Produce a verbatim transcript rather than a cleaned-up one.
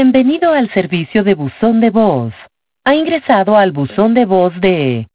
Bienvenido al servicio de buzón de voz. Ha ingresado al buzón de voz de